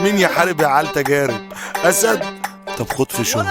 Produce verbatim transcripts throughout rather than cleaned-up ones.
مين يحارب يا عيال تجارب؟ اسد؟ طب خد في شغل.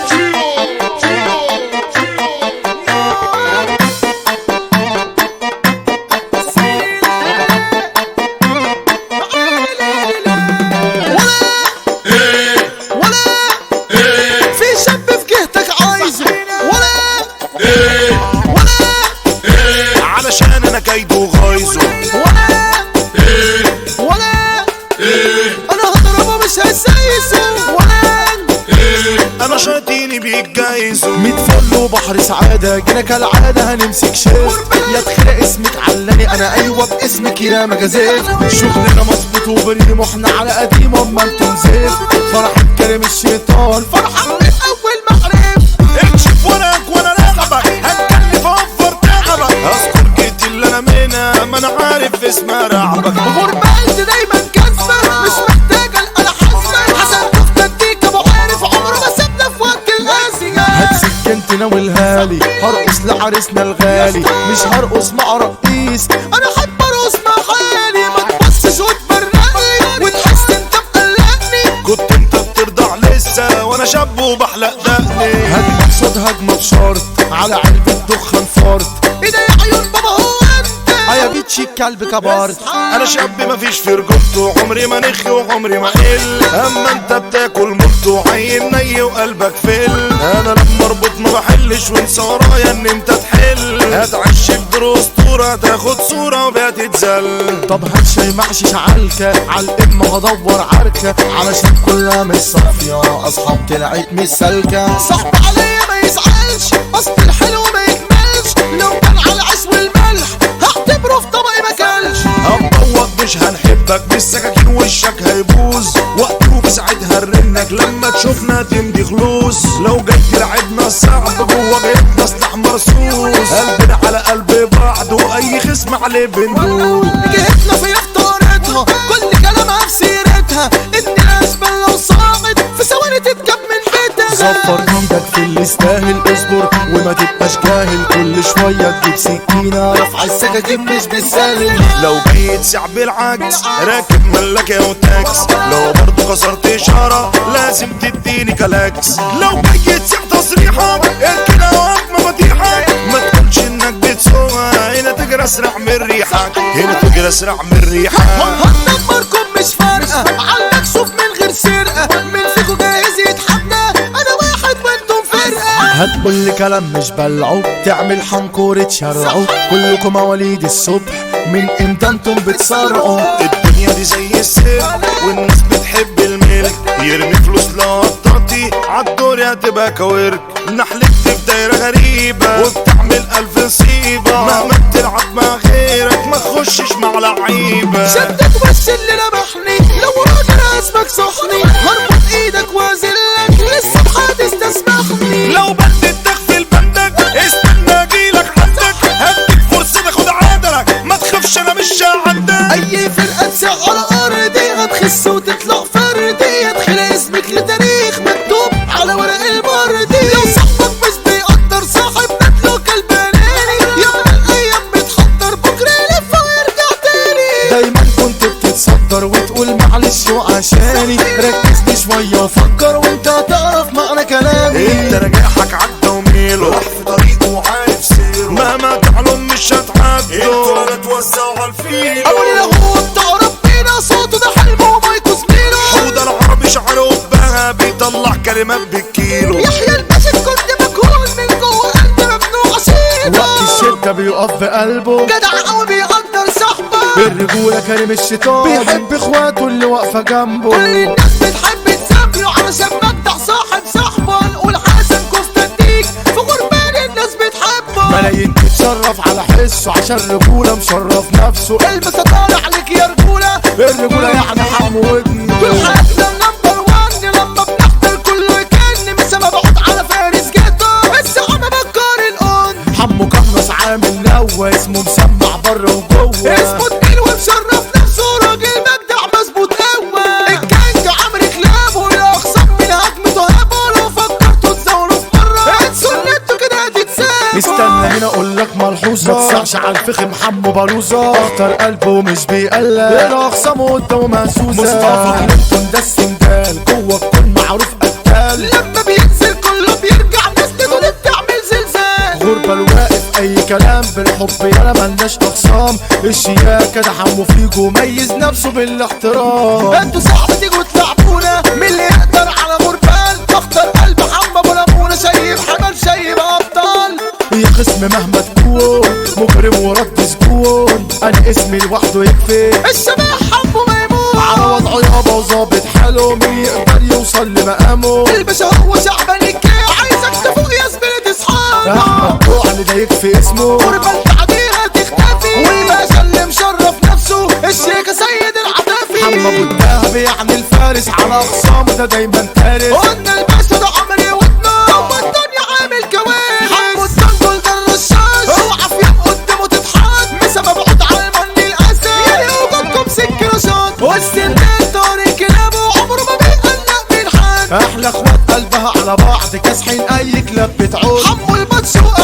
علشان انا كايده وغايظه ولا ايه ولا ايه انا هضربه مش هسيسه ولا ايه انا شاطيني بيتجايزه ميت فل وبحر سعادة جينا كالعادة هنمسك شيست يا تخلق اسمك علاني انا ايوه باسمك يا مجازات شغلنا مظبوط وبريم واحنا على قديم اما انتم زفت فرح الكريم الشيطان فرحة من اول محرم اكشف وراك وانا راقبك هتكلف اوفر تعبك اذكر جيتي اللي انا منها ما انا عارف اسمها رعبك غربة دايما كسبة مش محتاجة انا حاسبة حسن كفتك ديك ابو عارف عمره ما سابنا في وقت القاسية هتسكنت ناولها لي هرقص لعريسنا الغالي مش هرقص مع رقيس انا حب ارقص مع حالي ما تبصش وتبرقني وتحس انت مقلقني كنت انت بترضع لسه وانا شاب وبحلق دقني هجمة قصاد هجمة بشرط على علبة دخان فرط ايه ده يا عيون بابا هو انت يا بيتشي الكلب كبرت انا شاب مفيش في رجولته عمري ما نخي وعمري ما قل اما انت بتاكل ملط وعين ني وقلبك فل انا لما اربط ما بحلش وانسى ورايا ان انت تحل هتعش بدور اسطوره تاخد صوره وبقى تتذل طب هات شاي محشش عالكة عالقمة هدور عركة علشان كلها مش صافية اصحاب طلعت مش سالكة صاحب عليا ما يزعلش اصل الحلو ما يكملش لو كان على العيش والملح هعتبره في طبقي ما كلش هنطوط مش هنحبك بالسكاكين وشك هيبوظ وقته بساعتها نرنك لما تشوفنا تمدي خلوص لو جاي تلعبنا صعب جوا بيتنا سلاح مرصوص قلبنا على قلب بعض واي خصم عليه بندوق جهتنا في اختارتها كل كلامها في سيرتها ان الاشبال لو صامت في ثواني تتجاب من بيتها صفر جنبك في اللي يستاهل اصبر وما تبقاش جاهل كل شويه تجيب سكينه رفع السكاكين مش بالسهل لو جاي تسع بالعكس راكب ملكة وتاكس لو برضو كسرت اشارة لازم تديني كلاكس لو جاي تسع تصريحة اركن اواك مفاتيحك ما تقولش انك بتسوقها هنا تجري اسرع من ريحك هنا تجري اسرع من ريحك هندمركم مش فارقه على مكشوف من غير سرقه من فيكم جاهز يتحدى انا واحد وانتم فرقه هتقول كلام مش بلعه تعمل حنكورة شرعه كلكم مواليد الصبح من امتى انتم بتصارعوا الدنيا دي زي السير والناس بتحب الملك يرمي فلوس لقطاتي عالدور هتبقى كوارك نحلك في دايرة غريبة وبتعمل ألف نصيبة مهما بتلعب مع غيرك ما تخشش مع لعيبة شدك بس اللي لمحني لو راجل اسمك صحني هربط ايدك وازلك لسه محدش تسمحني لو بددتك في البندك استنى اجيلك عندك هديك فرصة تاخد عدلك ما تخافش انا مش عندك اي فرقة تسع على ارضي هتخس وتطلع فردي هتخلق اسمك لتاريخ مكتوب على ورق المرضي لو صاحبك مش بيقدر صاحب نتلو كالبناني يوم الايام بتحضر بكره يلف ويرجع تاني دايما كنت بتتصدر وتقول معلش وعشاني ركزني شوية وفكر وانت هتعرف معنى كلامي انت نجاحك عدى وميله راح في طريقه وعارف سيره مهما تعلم مش هتعدوا انتوا لا توزعوا على الفيل اول لو هو بتاع ربنا صوته ده حلمه ومايكو زميله حوده العربي شعره بها بيطلع كلمات بالكيلو يحيى الباشا كنت مجهول من جوه قلبي ممنوع اشيله وقت الشدة بيقف بقلبه جدع قوي بيقدر صاحبه بالرجولة كريم الشيطان بيحب اخواته اللي واقفة جنبه كل الناس بتحب تسامله علشان مجدع صاحب صاحبه نقول حسن كوستاتيك في غربان الناس بتحبه ملايين تتشرف على حسه عشان رجولة مشرف نفسه البس طالع عليك يا رجولة الرجولة يعني حمو ودني كل حياتنا نمبر وان لما بنحضر كله يكن مش ما بقعد على فارس جدا بس عم بكار القن حمو قنص عامل نوى اسمه مسمع بره وجوه اسمه تقيل ومشرف نفسه راجل مجدع مظبوط قوة الكينج عمرو كلابه يا اخصم من هجمته هبه لو فكرتوا تزوروا في مرة انسوا ان انتوا كده هتتسابوا استنى هنا اقول لك ملحوظة ما تسعش ماشي على الفخم حمو بلوزة اختار قلبه مش بيقلق الاخصام قدامه مهزوزة مصطفى كلينتون ده السندال جوه الكون معروف قتال لما بينزل كله بيرجع ناس تقول بتعمل زلزال غربة الواقف اي كلام بالحب يالا ملناش اخصام الشياكة ده حمو فيجو ميز نفسه بالاحترام انتوا صعب تيجوا تلعبونا مين اللي يقدر على غربال تختار قلب حمى ابو لمونة شايب حمل شايب ابطال يا خصم مهما تكون مجرم ورد سجون انا اسمي لوحده يكفي الشباب حبه ميمون على وضعه يابا وظابط حاله مين يقدر يوصل لمقامه الباشا هو شعبان الكي عايزك تفوق يا زميلة اصحابك احمد جوع اللي ده يكفي اسمه غربة التعديها تختفي والباشا اللي مشرف نفسه الشيخة سيد العفافي حمى ابو الدهب يعني الفارس على اخصامه ده دايما تارس قلنا الباشا ده عمري ودنا هو الدنيا عامل كوارث حمو الدنجل ده الرشاش اوعى في يوم قدامه تتحط بسبب عود على المن الاسد يا يوجدكم سك رشاط والسندال طارق كلابه عمره ما بيقلق من حد احلى اخوات قلبها على بعض كاسحين اي كلاب بتعود حمو الماتش